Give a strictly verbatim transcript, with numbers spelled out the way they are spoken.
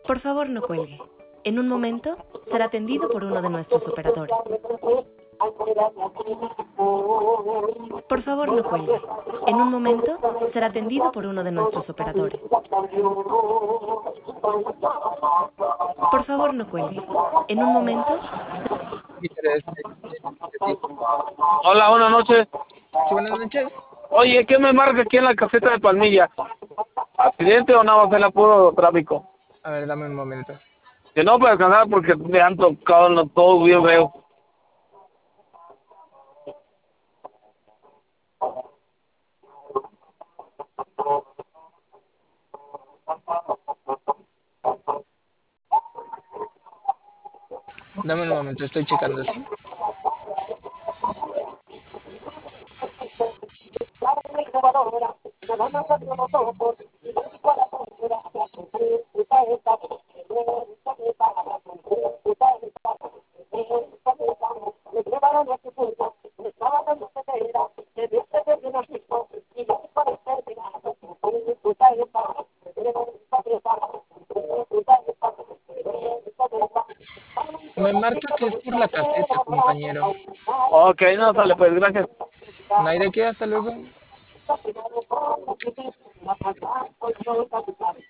Por favor, no cuelgue. En un momento será atendido por uno de nuestros operadores. Por favor, no cuelgue. En un momento será atendido por uno de nuestros operadores. Por favor, no cuelgue. En un momento... Hola, buenas noches. Sí, buenas noches. Oye, ¿qué me marca aquí en la caseta de Palmilla? ¿Accidente o nada más en puro tráfico? A ver, dame un momento. Que no puedo alcanzar porque me han tocado no, todo bien feo. Dame un momento, estoy checando, ¿sí? Me marca que es por la caseta, compañero. Ok, no sale, pues gracias. No hay de qué, hasta luego.